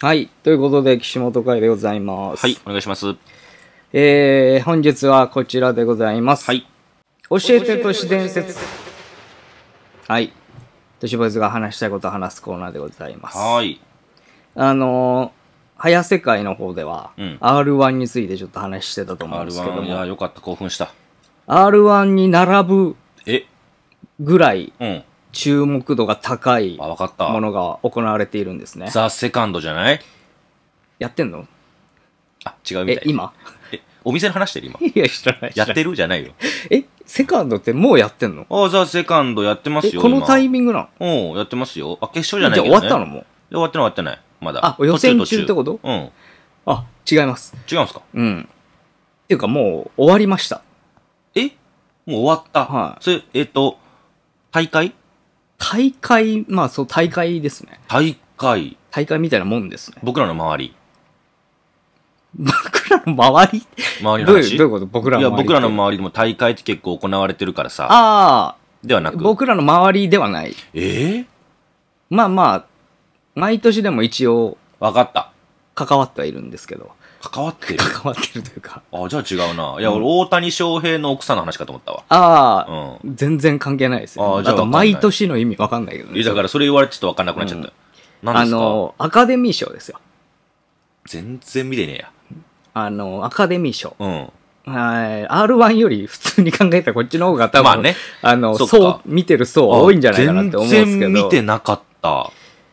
はい。ということで、岸本会でございます。 はい、お願いします。 本日はこちらでございます。 はい。 教えて都市伝説。はい。都市ボーイズが話したいことを話すコーナーでございます。 はい。 早世界の方では、R1 についてちょっと話してたと思うんですけども。 R1、いや、よかった、興奮した。 R1 に並ぶぐらい、注目度が高いわかったものが行われているんですね。 ザ・セカンドじゃない？ やってんの？ あ、違うみたい。 今？ お店で話してる今？ いや、知らない。 やってるじゃないよ。 セカンドってもうやってんの？ ザ・セカンドやってますよ。 このタイミングなの？やってますよ。決勝じゃないけどね。 じゃあ終わったのもう？ 終わってない。まだ。 予選中ってこと？違います。 違うんすか？ っていうかもう終わりました。 もう終わった。 はい。 それ、大会ですね。 大会みたいなもんですね。 僕らの周り。 僕らの周りの話？ どういうこと僕らの周り？ いや、僕らの周りでも大会って結構行われてるからさ。ではなく。 僕らの周りではない。まあ、毎年でも一応。 わかった。 関わってはいるんですけど。 関わってるというか。 じゃあ違うな。いや、俺、大谷翔平の奥さんの話かと思ったわ。 全然関係ないですよ。 じゃあと、毎年の意味わかんないけどね。 だからそれ言われてちょっとわかんなくなっちゃった。何ですか？ アカデミー賞ですよ。 全然見てねえや。 アカデミー賞。R1 より普通に考えたらこっちの方が多分、そう見てる層多いんじゃないかなって思うんですけど。 全然見てなかった。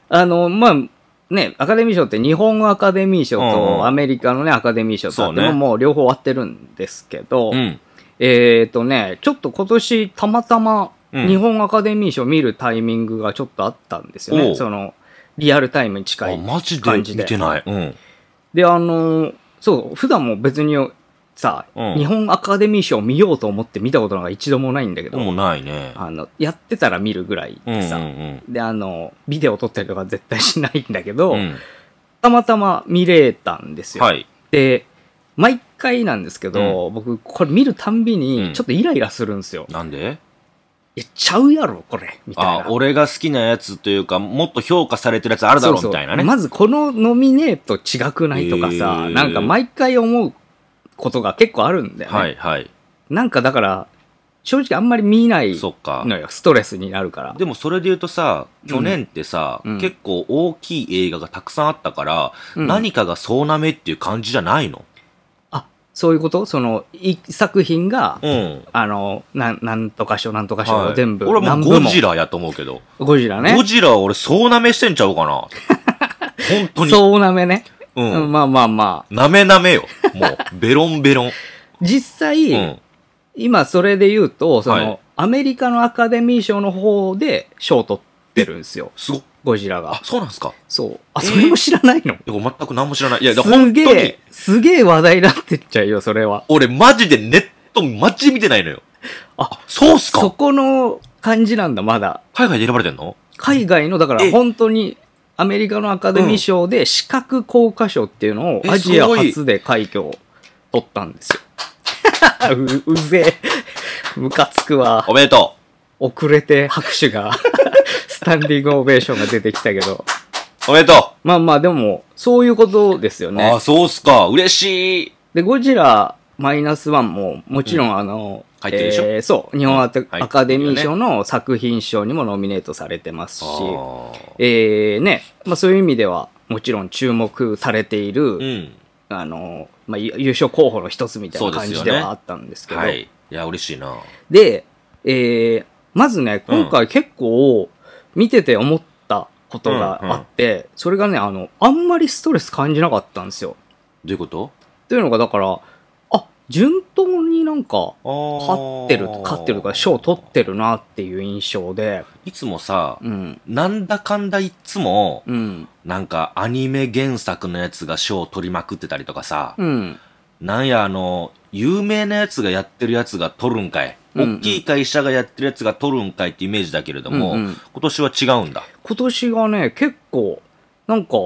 アカデミー賞って日本アカデミー賞とアメリカのね、アカデミー賞とあってもう両方終わってるんですけど、ちょっと今年たまたま日本アカデミー賞見るタイミングがちょっとあったんですよね。その、リアルタイムに近い感じで。 マジで見てない。 で、普段も別にさ、日本アカデミー賞見ようと思って見たことなんか一度もないんだけど。 もうないね。 やってたら見るぐらいでさ。で、ビデオ撮ったりとか絶対しないんだけど、たまたま見れたんですよ。で、毎回なんですけど、僕、これ見るたんびに、ちょっとイライラするんですよ。 なんで？ ちゃうやろ、これ。みたいな。 俺が好きなやつというか、もっと評価されてるやつあるだろうみたいなね。 まずこのノミネート違くないとかさ、なんか毎回思うことが結構あるんだよね。なんかだから、正直あんまり見ないのよ。ストレスになるから。 でもそれで言うとさ、去年ってさ、結構大きい映画がたくさんあったから、何かが総なめっていう感じじゃないの？ そういうこと？その、一作品が、なんとか賞を全部、 俺はもうゴジラやと思うけど。 ゴジラね。 ゴジラは俺総なめしてんちゃうかな。本当に。 総なめね。まあ。 なめなめよ。もう、ベロンベロン。 実際、今それで言うと、アメリカのアカデミー賞の方で賞を取ってるんですよ。 すごっ。 ゴジラが。 そうなんですか？ そう。それも知らないの？ 全く何も知らない。いや、 すげえ話題になってっちゃうよ、それは。 俺マジでネットマジで見てないのよ。そうっすか？ そこの感じなんだ、まだ。 海外で選ばれてんの？ 海外の、だから本当に、アメリカのアカデミー賞で視覚効果賞っていうのをアジア初で快挙を取ったんですよ。うぜえ。ムカつくわ。 おめでとう。遅れて拍手が、スタンディングオベーションが出てきたけど。 おめでとう。まあでも、そういうことですよね。 そうっすか。嬉しい。 で、ゴジラ-1も、もちろん入ってるでしょ？ そう。日本アカデミー賞の作品賞にもノミネートされてますし、そういう意味では、もちろん注目されている、優勝候補の一つみたいな感じではあったんですけど。 いや、嬉しいな。 で、まずね、今回結構見てて思ったことがあって、それがね、あんまりストレス感じなかったんですよ。 どういうこと？ というのが、だから、順当になんか、勝ってるとか、賞取ってるなっていう印象で。 いつもさ、なんだかんだいつも、なんかアニメ原作のやつが賞取りまくってたりとかさ、なんや有名なやつがやってるやつが取るんかい。大きい会社がやってるやつが取るんかいってイメージだけれども、今年は違うんだ。 今年がね、結構、なんか、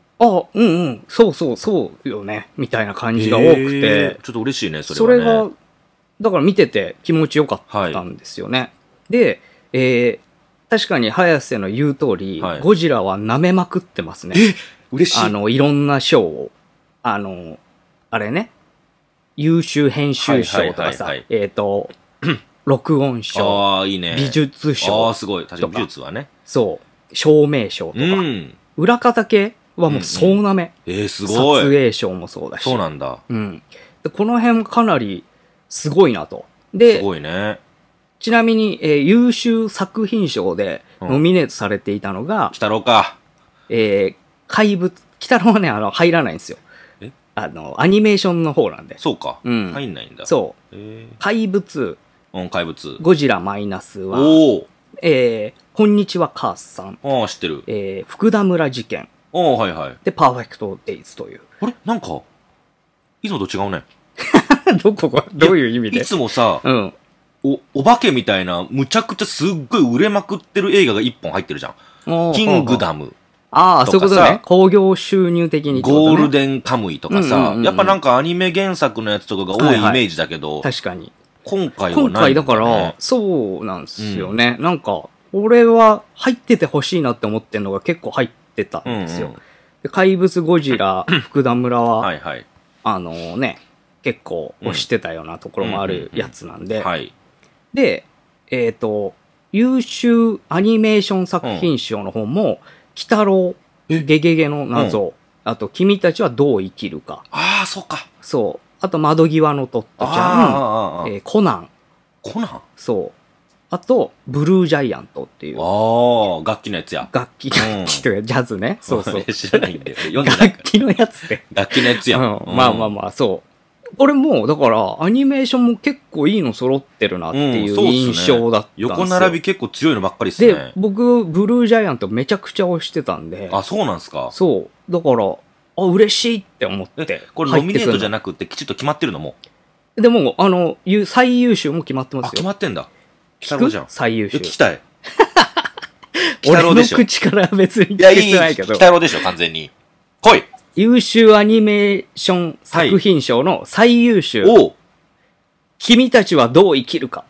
そうよね、みたいな感じが多くて。 ちょっと嬉しいね、それはね。 それが、だから見てて気持ちよかったんですよね。で、確かに早瀬の言う通り、ゴジラは舐めまくってますね。 嬉しい。 いろんな賞を、あれね、優秀編集賞とかさ、録音賞、 いいね、 美術賞。 すごい。確かに美術はね。 そう。照明賞とか。裏方系はもう総なめ。 すごい。 撮影賞もそうだし。 そうなんだ。 でこの辺かなりすごいなと。で、 すごいね。 ちなみに、優秀作品賞でノミネートされていたのが、 鬼太郎か。 怪物、鬼太郎はね、入らないんですよ。アニメーションの方なんで。 そうか。入んないんだ。 そう。怪物。 怪物。 ゴジラマイナスは、こんにちは母さん。 知ってる。 福田村事件。 はいはい。 で、パーフェクトデイズという。 あれなんか、いつもと違うね。 どういう意味で？ いつもさ、お化けみたいな、むちゃくちゃすっごい売れまくってる映画が一本入ってるじゃん。キングダム。 そういうことね。興行収入的に。 ゴールデンカムイとかさ、やっぱなんかアニメ原作のやつとかが多いイメージだけど、 確かに。 今回はないんだね。 だから、そうなんですよね。なんか、俺は入っててほしいなって思ってるのが結構入ってたんですよ。で怪物ゴジラ、福田村は、結構推してたようなところもあるやつなんで、で、優秀アニメーション作品賞の方も、鬼太郎、ゲゲゲの謎、あと、君たちはどう生きるか。 そうか。 そう。あと、窓際のトットちゃん、コナン。 コナン？ そう。あと、ブルージャイアントっていう。 楽器のやつや。 楽器というか、ジャズね。そうそう。 知らないんだよ。 楽器のやつで。 楽器のやつや。 まあ、そう。これも、だから、アニメーションも結構いいの揃ってるなっていう印象だったんですよ。 横並び結構強いのばっかりですね。 で、僕、ブルージャイアントめちゃくちゃ推してたんで。 そうなんすか。 そう。だから、嬉しいって思って。 これノミネートじゃなくてきちっと決まってるのも？ でも、最優秀も決まってますよ。 決まってんだ。鬼太郎じゃん。 最優秀。 聞きたい。 俺の口から別に聞いてないけど。鬼太郎でしょ、完全に。来い。 優秀アニメーション作品賞の最優秀。君たちはどう生きるか。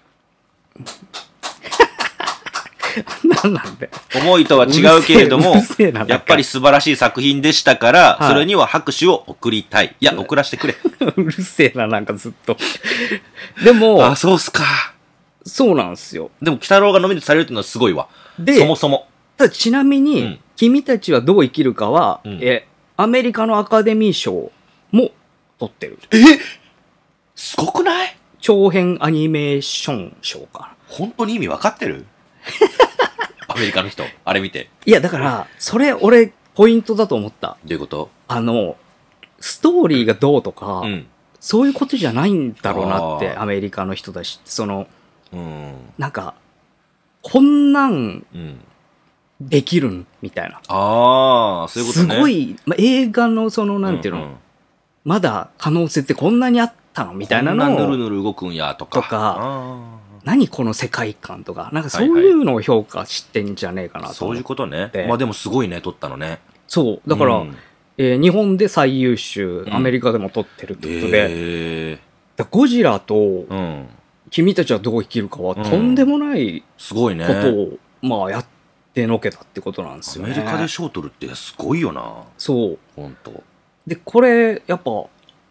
何なんで。 思いとは違うけれども、やっぱり素晴らしい作品でしたから、それには拍手を送りたい。いや、送らせてくれ。 うるせえな、なんかずっと。でも、 そうっすか。 そうなんですよ。 でも、鬼太郎がノミネートされるっていうのはすごいわ。そもそも。 ちなみに、君たちはどう生きるかは、アメリカのアカデミー賞も取ってる。 すごくない？ 長編アニメーション賞か。 本当に意味分かってる？アメリカの人、あれ見て。 いや、だから、それ、俺、ポイントだと思った。 どういうこと？ ストーリーがどうとか、そういうことじゃないんだろうなって、アメリカの人だし、なんか、こんなん、できるんみたいな。 そういうことね。 すごい、映画のなんていうの、まだ可能性ってこんなにあったのみたいなのを。 こんなぬるぬる動くんやとか。何この世界観とか、なんかそういうのを評価してんじゃねえかなと。 そういうことね。まあでもすごいね、撮ったのね。 そう。だから、日本で最優秀、アメリカでも撮ってるってことで、ゴジラと、君たちはどう生きるかはとんでもないことを、まあやってのけたってことなんですよね。 アメリカで賞取るってすごいよな。 そう。 本当。 で、これ、やっぱ、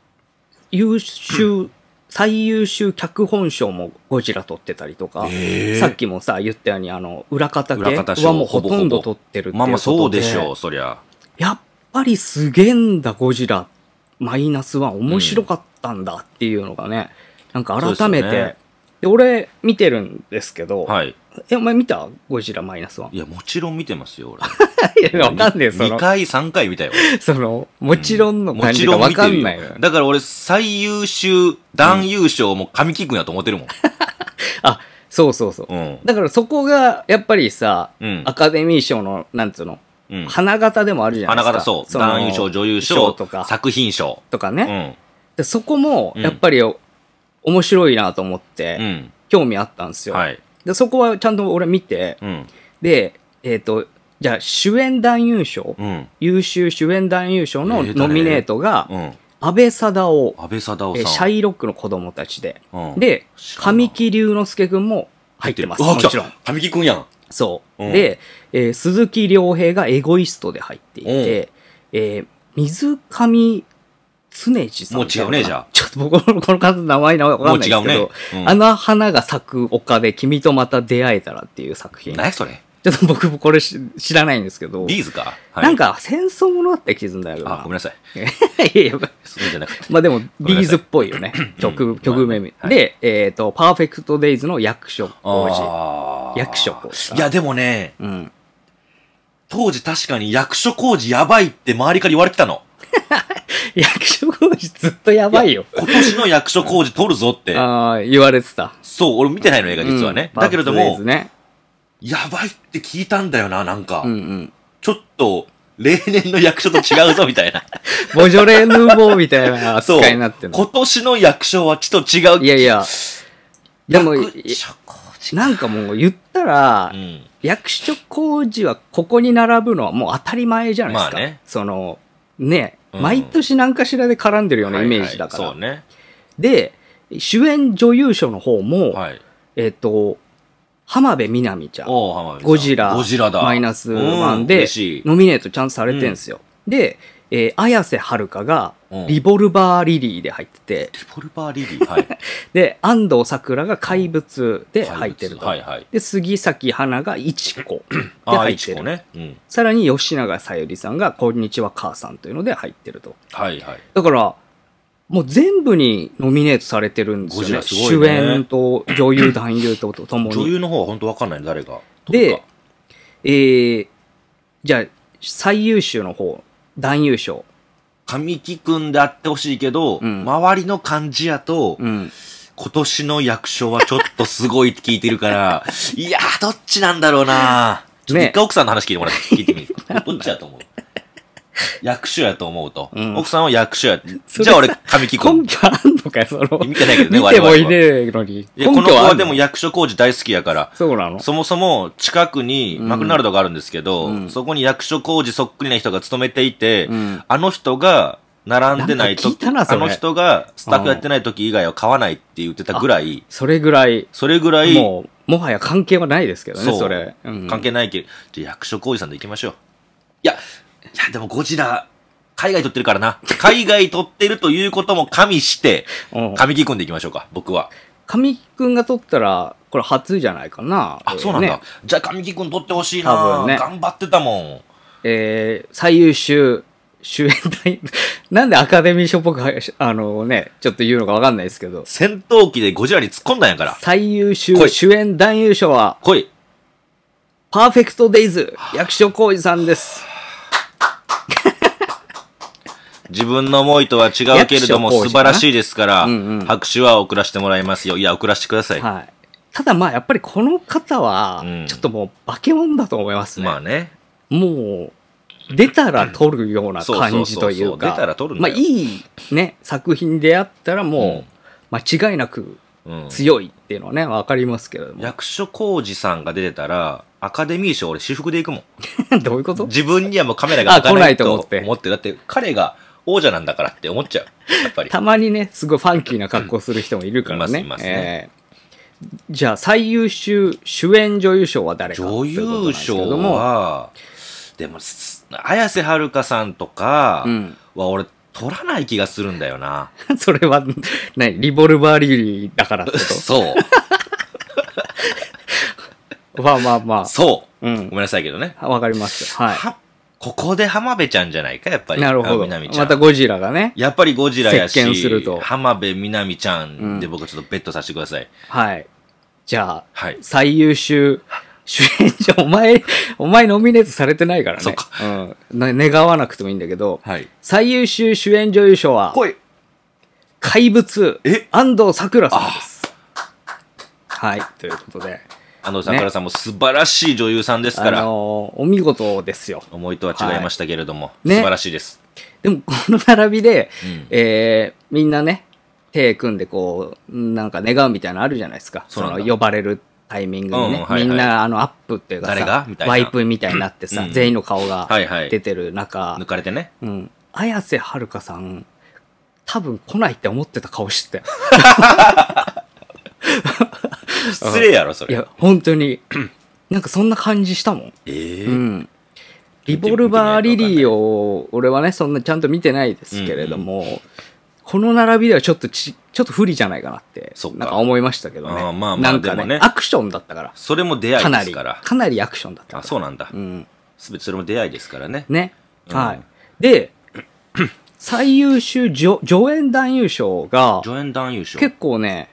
最優秀脚本賞もゴジラ取ってたりとか、さっきもさ、言ったように、裏方系はもうほとんど取ってるっていうことで。 まあそうでしょう、そりゃ。 やっぱりすげえんだ、ゴジラ。マイナス1面白かったんだっていうのがね、なんか改めて、で俺見てるんですけど、お前見たゴジラマイナス1。 いや、もちろん見てますよ、 俺。いや、わかんねえ、 2回、3回見たよ。 もちろんの感じがわかんないのよ。 だから俺、最優秀、男優賞も神木君やと思ってるもん。 そうそうそう。だからそこが、やっぱりさ、アカデミー賞の、なんつうの、花形でもあるじゃないですか。 花形そう。男優賞、女優賞とか、作品賞。 とかね。そこも、やっぱり、面白いなと思って、興味あったんですよ。でそこはちゃんと俺見て、で、じゃあ主演男優賞、優秀主演男優賞のノミネートが、安倍貞夫、シャイロックの子供たちで、で、神木隆之介くんも入ってます。もちろん。 神木くんやん。 そう。で、鈴木亮平がエゴイストで入っていて、水上常次さん。 もう違うね、じゃあ。 ちょっと僕この方の名前わかんないですけど、もう違うね。あの花が咲く丘で君とまた出会えたらっていう作品。 何それ？ ちょっと僕これ知らないんですけど。 ビーズか、 はい、なんか戦争ものだった気すんだよな。あ、ごめんなさい。 いやいや、 そうじゃなくて。 まあでも、ビーズっぽいよね。曲名、はい、で、パーフェクトデイズの役所工事。役所工事。 いや、でもね、当時確かに役所工事やばいって周りから言われてたの。 役所工事ずっとやばいよ。 今年の役所工事撮るぞって。 言われてた。 そう、俺見てないの映画実はね。だけれども、やばいって聞いたんだよな、なんか。ちょっと、例年の役所と違うぞ、みたいな。 ボジョレ・ヌーボーみたいな扱いになってる今年の役所はちょっと違う。 いやいや。でも、なんかもう言ったら、役所工事はここに並ぶのはもう当たり前じゃないですか。まあね。その、ね、毎年何かしらで絡んでるようなイメージだから。 そうね。 で、主演女優賞の方も、浜辺美波ちゃん、ゴジラマイナス1でノミネートちゃんとされてるんですよ。で、綾瀬はるかがリボルバーリリーで入ってて、 リボルバーリリー、はい、 で安藤サクラが怪物で入ってると、で杉咲花がいちこで入ってる、ね、さらに吉永小百合さんがこんにちは母さんというので入ってると、だからもう全部にノミネートされてるんですよね。主演と女優男優とともに。 女優の方は本当わかんないの誰が。 で、じゃあ最優秀の方男優賞。 神木くんであってほしいけど、周りの感じやと、今年の役所はちょっとすごいって聞いてるから、いやーどっちなんだろうな。ちょっと一回奥さんの話聞いてもらって、聞いてみる。どっちやと思う？役所やと思うと。奥さんは役所や。じゃあ俺、神木くん。 根拠あんのかよ、その。 見てないけどね、 見てもいねえのに。 いや、この子はでも役所工事大好きやから。 そうなの？ そもそも近くにマクドナルドがあるんですけど、そこに役所工事そっくりな人が勤めていて、あの人が並んでないと、あの人がスタッフやってない時以外は買わないって言ってたぐらい。 それぐらい。 ももはや関係はないですけどね、それ。 関係ないけど、じゃあ役所工事さんで行きましょう。いや、でもゴジラ、海外撮ってるからな。海外撮ってるということも加味して、神木くんでいきましょうか、僕は。 神木くんが撮ったら、これ初じゃないかな。 あ、そうなんだ。じゃあ神木くん撮ってほしいな。頑張ってたもん。 最優秀主演男優、なんでアカデミー賞っぽく、ちょっと言うのかわかんないですけど。 戦闘機でゴジラに突っ込んだんやから。 最優秀主演男優賞は、パーフェクトデイズ、役所広司さんです。 自分の思いとは違うけれども素晴らしいですから、拍手は送らせてもらいますよ。いや、送らせてください。 はい。ただまあ、やっぱりこの方は、ちょっともう化け物だと思いますね。 まあね。 もう、出たら撮るような感じというか、 出たら撮るんだよ。まあ、いいね、作品であったらもう、間違いなく強いっていうのはね、わかりますけれども。 役所広司さんが出てたら、アカデミー賞俺私服で行くもん。 どういうこと？ 自分にはもうカメラが来ないと思って。 だって彼が、王者なんだからって思っちゃう。やっぱり。 たまにね、すごいファンキーな格好する人もいるからね。いますね。じゃあ、最優秀主演女優賞は誰か女優賞は、でも、綾瀬はるかさんとかは俺、取らない気がするんだよな。 それは、リボルバーリリーだからってこと？ そう。 まあまあまあ。 そう。ごめんなさいけどね。 わかります。はい。 ここで浜辺ちゃんじゃないか、やっぱり。 なるほど。またゴジラがね。 やっぱりゴジラやし、 すると浜辺美波ちゃんで僕ちょっとベットさせてください。 はい。じゃあ、最優秀主演賞、お前ノミネートされてないからね。 そっか。 願わなくてもいいんだけど、最優秀主演女優賞は、怪物、安藤サクラさんです。はい、ということで。 安藤サクラさんも素晴らしい女優さんですから。 お見事ですよ。 思いとは違いましたけれども、素晴らしいです。 でも、この並びで、みんなね、手組んでこう、なんか願うみたいなのあるじゃないですか。その呼ばれるタイミングにね。みんなアップっていうかさ、ワイプみたいになってさ、全員の顔が出てる中。 抜かれてね。 綾瀬はるかさん、多分来ないって思ってた顔してたよ。 失礼やろ、それ。 いや、本当に。 なんかそんな感じしたもん。 うん。 リボルバーリリーを、俺はね、そんなちゃんと見てないですけれども、この並びではちょっと不利じゃないかなって、なんか思いましたけどね。 まあまあなんかね、アクションだったから。 それも出会いですから。 かなりアクションだったから。 そうなんだ。すべてそれも出会いですからね。 ね。はい。で、最優秀助演男優賞が、結構ね、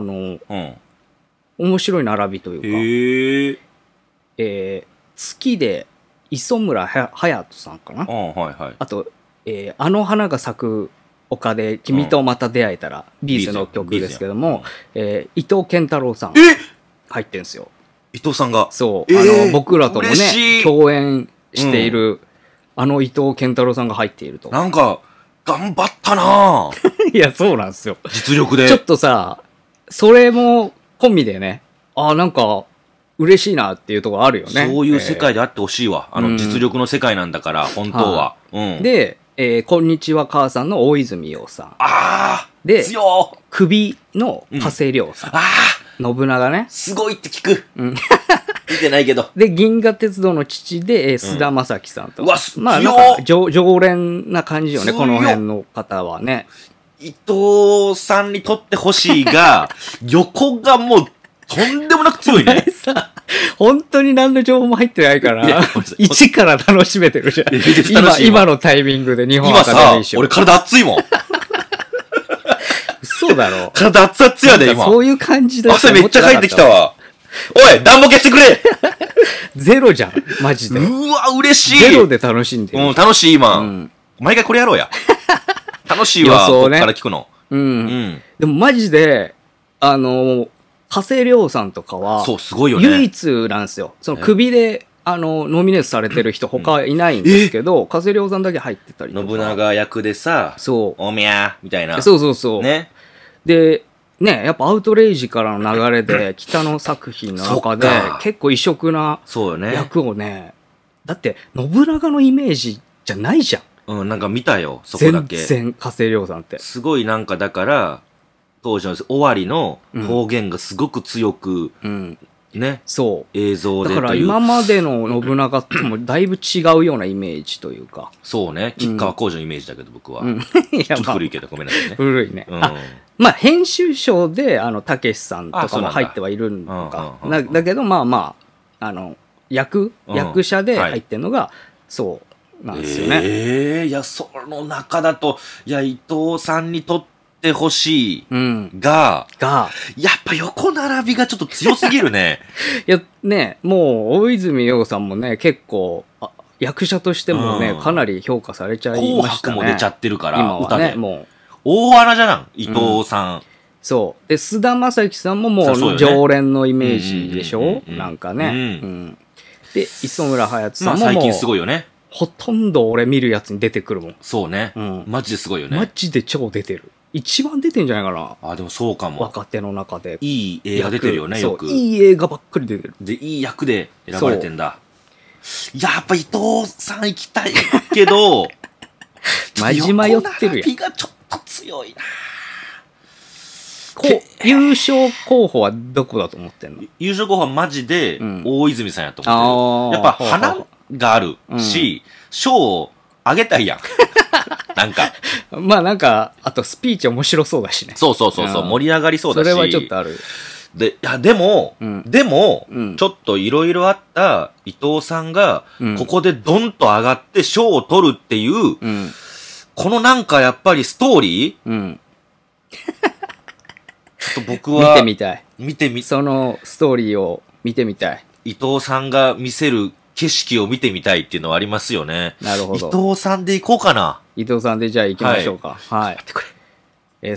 面白い並びというか、月で磯村勇斗さんかな。あと、あの花が咲く丘で君とまた出会えたら、ビーズの曲ですけども、伊藤健太郎さん入ってるんですよ。 伊藤さんが。 そう。僕らともね、共演している、伊藤健太郎さんが入っていると。 なんか、頑張ったなぁ。 いや、そうなんですよ。 実力で。 ちょっとさ、それも込みでね、なんか、嬉しいなっていうところあるよね。 そういう世界であってほしいわ。実力の世界なんだから、本当は。 で、こんにちは母さんの大泉洋さん。で、首の加瀬亮さん。信長ね。 すごいって聞く。見てないけど。 で、銀河鉄道の父で、須田将暉さんと。まあ、 なんか、常連な感じよね、この辺の方はね。 伊藤さんにとってほしいが、横がもう、とんでもなく強いね。 さ、本当に何の情報も入ってないから、一から楽しめてるじゃん。今のタイミングで日本アカデミー賞。 俺体熱いもん。 そうだろ。 体熱々やで、今。 そういう感じだ汗めっちゃかいてきたわ。おい、暖房消してくれゼロじゃん、マジで。 うわ、嬉しい。 ゼロで楽しんでる。 楽しい、今。毎回これやろうや。楽しいわ、こっから聞くの。 でもマジで、加瀬亮さんとかは、 そう、すごいよね。 唯一なんですよ。その首で、ノミネートされてる人他いないんですけど、加瀬亮さんだけ入ってたりとか。 信長役でさ、 そう。 おみゃー、みたいな。 そう。 ね。 で、ね、やっぱアウトレイジからの流れで、北の作品の中で、結構異色な役をね、だって、信長のイメージじゃないじゃん。 なんか見たよ、そこだけ。 全然、加瀬亮さんって。 すごいなんかだから、当時の終わりの方言がすごく強く、ね。 そう。 映像で。 だから今までの信長ともだいぶ違うようなイメージというか。 そうね。吉川晃司のイメージだけど、僕は。ちょっと古いけど、ごめんなさいね。 古いね。まあ、編集賞で、たけしさんとかも入ってはいるのか。だけど、まあまあ、役者で入ってるのが、そうなんですよね。 いや、その中だと、いや、伊藤さんにとってほしいが、やっぱ横並びがちょっと強すぎるね。 いや、ね、もう、大泉洋さんもね、結構、役者としてもね、かなり評価されちゃいましたね。 紅白も出ちゃってるから、 今はね、もう。 大穴じゃん、伊藤さん。 そう。で、須田将暉さんももう常連のイメージでしょ、なんかね。で、磯村勇斗さんも最近すごいよね。 ほとんど俺見るやつに出てくるもん。 そうね。マジですごいよね。 マジで超出てる。一番出てんじゃないかな。 でもそうかも。 若手の中で。 いい映画出てるよね、よく。 いい映画ばっかり出てる。 で、いい役で選ばれてんだ。やっぱ伊藤さん行きたいけど、 マジ迷ってるやん。 がちょっと強いな。 優勝候補はどこだと思ってんの？ 優勝候補はマジで大泉さんやと思ってる。やっぱ花があるし、賞をあげたいやん。なんか。 まあなんか、あとスピーチ面白そうだしね。 そう、盛り上がりそうだし。 それはちょっとある。 でも、ちょっといろいろあった伊藤さんが、ここでドンと上がって賞を取るっていう、このなんかやっぱりストーリー、ちょっと僕は、 見てみたい。そのストーリーを見てみたい。 伊藤さんが見せる景色を見てみたいっていうのはありますよね。 なるほど。 伊藤さんで行こうかな。 伊藤さんでじゃあ行きましょうか。はい。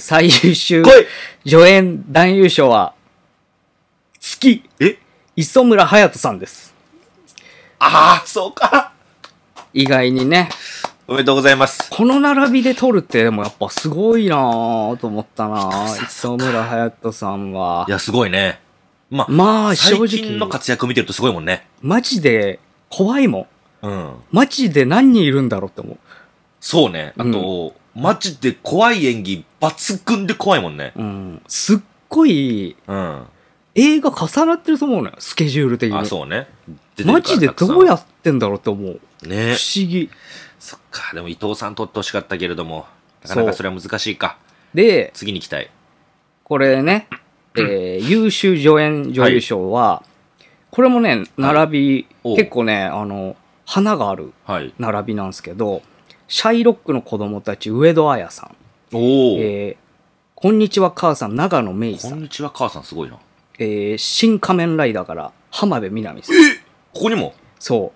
最優秀助演男優賞は、月。磯村勇斗さんです。 そうか。 意外にね。 おめでとうございます。 この並びで撮るってでもやっぱすごいなぁと思ったなぁ。磯村勇斗さんは。 いや、すごいね。まあ、正直。最近の活躍を見てるとすごいもんね。 マジで怖いもん。マジで何人いるんだろうって思う。 そうね。あと、マジで怖い演技抜群で怖いもんね。 すっごい、 映画重なってると思うのよ、スケジュール的に。 あ、そうね。 マジでどうやってんだろうって思う。 ね。 不思議。 そっか、でも伊藤さん撮ってほしかったけれども、なかなかそれは難しいか。 で、 次に行きたい。 これね、優秀助演女優賞は、これもね、並び、結構ね、花がある並びなんですけど、シャイロックの子供たち、上戸彩さん。こんにちは母さん、長野芽郁さん。 こんにちは母さん、すごいな。 新仮面ライダーから浜辺美波さん。 ここにも？ そう。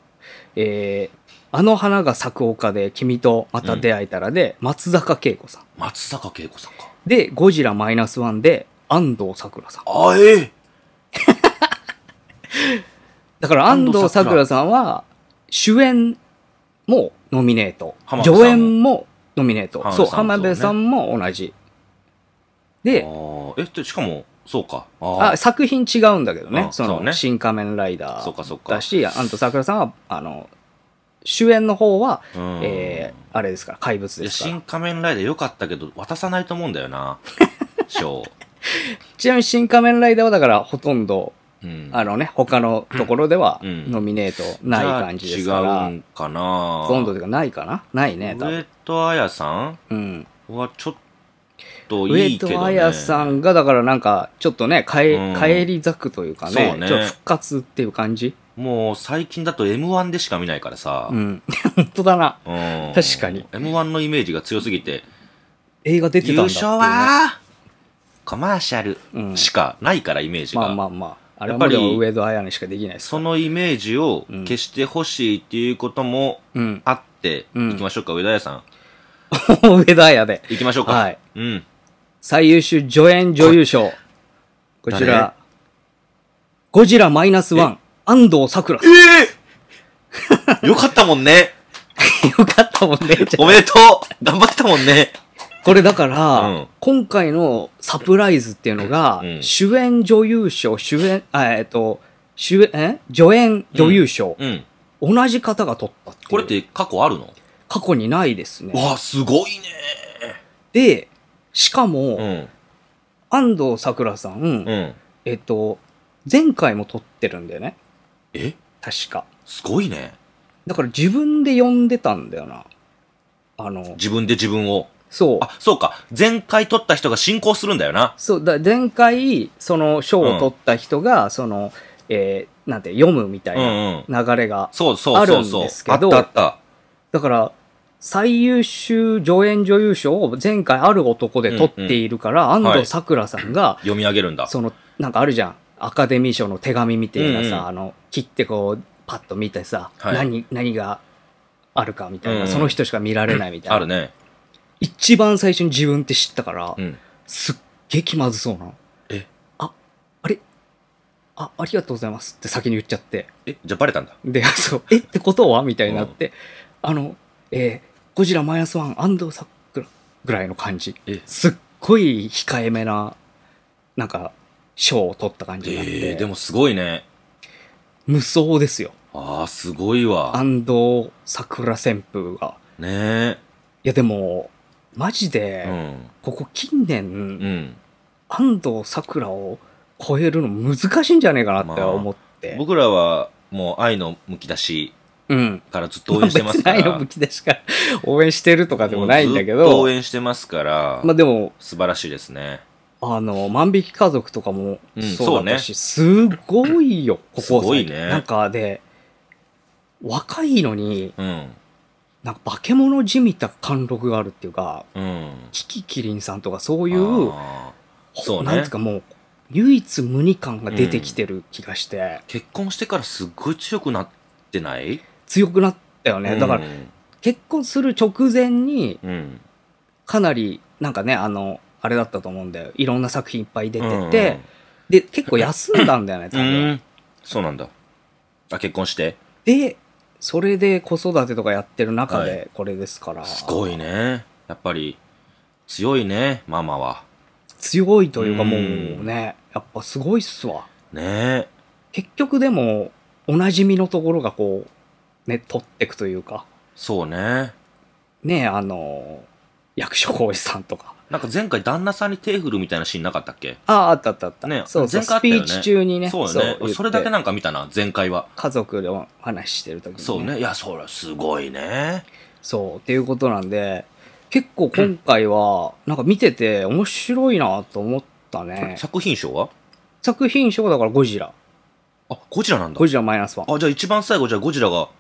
あの花が咲く丘で君とまた出会えたらで、松坂慶子さん。 松坂慶子さんか。 で、ゴジラ-1で安藤サクラさん。だから安藤サクラさんは主演もノミネート、助演もノミネート。そう、浜辺さんも同じ。で、 しかも、そうか。 作品違うんだけどね。その、新仮面ライダーだし、安藤サクラさんは、主演の方は、あれですから、怪物ですから。 新仮面ライダー良かったけど、渡さないと思うんだよな。賞。 ちなみに新仮面ライダーはだからほとんど、他のところではノミネートない感じですから。 違うんかな。 ほとんどというかないかな、ないね、多分。 上戸彩さんはちょっといいけどね。 上戸彩さんがだからなんかちょっとね、帰り咲くというかね、ちょっと復活っていう感じ。 もう最近だと M1 でしか見ないからさ。 本当だな。確かに。 M1 のイメージが強すぎて。 映画出てたんだっていうね。 優勝はコマーシャルしかないから、イメージが。 あれはでも上戸彩にしかできないです。 そのイメージを消してほしいっていうこともあって、いきましょうか、上戸彩さん。 上戸彩で。 いきましょうか。 はい。最優秀助演女優賞。こちら。ゴジラ-1、安藤サクラ。 よかったもんね。 よかったもんね。 おめでとう。頑張ってたもんね。 これだから、今回のサプライズっていうのが、主演女優賞、助演女優賞、同じ方が取ったっていう。 これって過去あるの？ 過去にないですね。 わあ、すごいね。 で、しかも、安藤サクラさん、前回も取ってるんだよね。確か。 すごいね。 だから自分で呼んでたんだよな。 自分で自分を。 そう。 あ、そうか。前回取った人が進行するんだよな。 そう。前回、その賞を取った人が、なんて、読むみたいな流れがあるんですけど、 あった。 だから、最優秀助演女優賞を前回ある男で取っているから、安藤サクラさんが、 読み上げるんだ。 なんかあるじゃん。アカデミー賞の手紙みたいなさ、切ってこう、パッと見てさ、何があるかみたいな、その人しか見られないみたいな。 あるね。 一番最初に自分って知ったから、すっげえ気まずそうなの。あれありがとうございますって先に言っちゃって。 じゃあバレたんだ。 で、そう、ってことはみたいになって、ゴジラ-1、安藤サクラぐらいの感じ。すっごい控えめな、なんか、賞を取った感じになって。 でもすごいね。 無双ですよ。 すごいわ。 安藤サクラ旋風が。 ねえ。 いやでも、マジで、ここ近年、安藤サクラを超えるの難しいんじゃねえかなって思って。 僕らはもう愛のむき出しからずっと応援してますから。 愛のむき出しから応援してるとかでもないんだけど。ずっと応援してますから。 でも、 素晴らしいですね。 万引き家族とかもそうだったし、すごいよ、ここ。すごいね。 なんかで、若いのに、なんか化け物じみた貫禄があるっていうか、キキキリンさんとかそういう、なんていうかもう、唯一無二感が出てきてる気がして。 結婚してからすっごい強くなってない？ 強くなったよね。だから、結婚する直前に、かなり、なんかね、あれだったと思うんだよ。いろんな作品いっぱい出てて、で、結構休んだんだよね、多分。 そうなんだ。結婚して？ で、それで子育てとかやってる中でこれですから。 すごいね。やっぱり強いね、ママは。 強いというかもうね、やっぱすごいっすわ。 ね。 結局でも、おなじみのところがこう、ね、取ってくというか。 そうね。 ね、役所広司さんとか。 なんか前回旦那さんに手振るみたいなシーンなかったっけ？ あったあったあった。 ね、 そうそう、 前回あったよね。 スピーチ中にね。 そうよね。それだけなんか見たな、前回は。 家族でお話ししてる時に、ね。 そうね。いや、それすごいね。 そう、っていうことなんで、結構今回は、なんか見てて面白いなと思ったね。 作品賞は？ 作品賞だからゴジラ。 あ、ゴジラなんだ。 ゴジラマイナス1。 あ、じゃあ一番最後、じゃあゴジラが、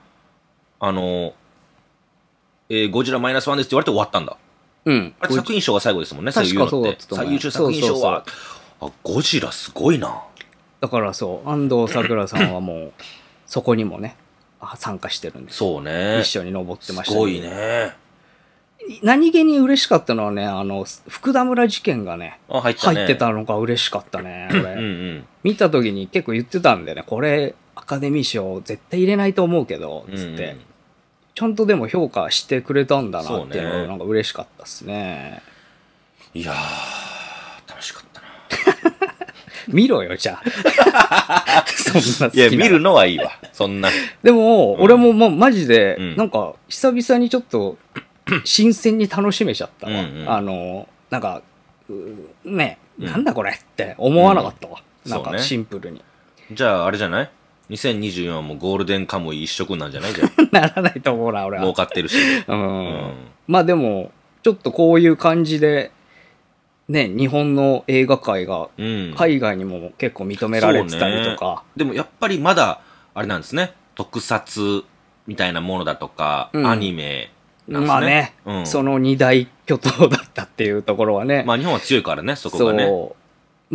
ゴジラマイナス1ですって言われて終わったんだ。 うん。 あれ作品賞が最後ですもんね、 確かそうだったと思う。最優秀作品賞は。あ、ゴジラすごいな。 だからそう、安藤サクラさんはもう、そこにもね、参加してるんです。 そうね。 一緒に登ってました、 すごいね。 何気に嬉しかったのはね、福田村事件がね、 入ってたのが嬉しかったね、俺。見た時に結構言ってたんでね、これ、アカデミー賞絶対入れないと思うけど、つって。ちゃんとでも評価してくれたんだなっていうのがなんか嬉しかったっすね。 いやー、楽しかったな。 見ろよ、じゃあ。そんな好きな。 いや、見るのはいいわ。そんな。 でも、俺もマジで、なんか、久々にちょっと、新鮮に楽しめちゃったわ。なんか、ね、なんだこれって思わなかったわ。なんかシンプルに。 じゃあ、あれじゃない？ 2024 はもうゴールデンカムイ一色なんじゃない？じゃあ。ならないと思うな、俺は。 儲かってるし。 まあでも、ちょっとこういう感じで、ね、日本の映画界が海外にも結構認められてたりとか。 でもやっぱりまだ、あれなんですね。特撮みたいなものだとか、アニメなんですね。 まあね、その二大巨頭だったっていうところはね。 まあ日本は強いからね、そこがね。そう。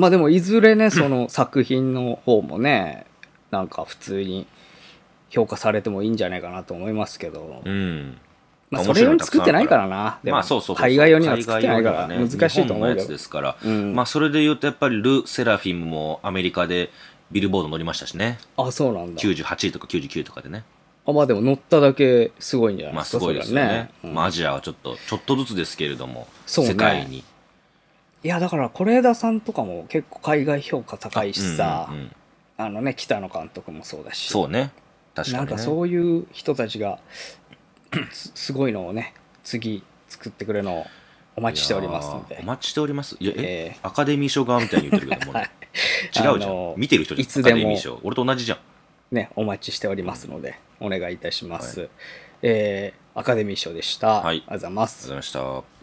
まあでもいずれね、その作品の方もね、なんか普通に評価されてもいいんじゃないかなと思いますけど。まあそれ用に作ってないからな。 まあそうそうそう。 海外用には作ってないから難しいと思うけど。 ですから。まあそれで言うとやっぱりル・セラフィムもアメリカでビルボード乗りましたしね。 あ、そうなんだ。 98位とか99とかでね。 まあでも乗っただけすごいんじゃないですか。 まあすごいですよね。まあアジアはちょっとずつですけれども、世界に。 いやだから是枝さんとかも結構海外評価高いしさ、北野監督もそうだし。 そうね。確かに、ね。 なんかそういう人たちがすごいのをね、次作ってくれるのをお待ちしておりますので。 お待ちしております。いや、アカデミー賞側みたいに言ってるけども、違うじゃん。見てる人じゃん。アカデミー賞。俺と同じじゃん。 ね、お待ちしておりますので、お願いいたします。アカデミー賞でした。 はい。 ありがとうございます。 ありがとうございました。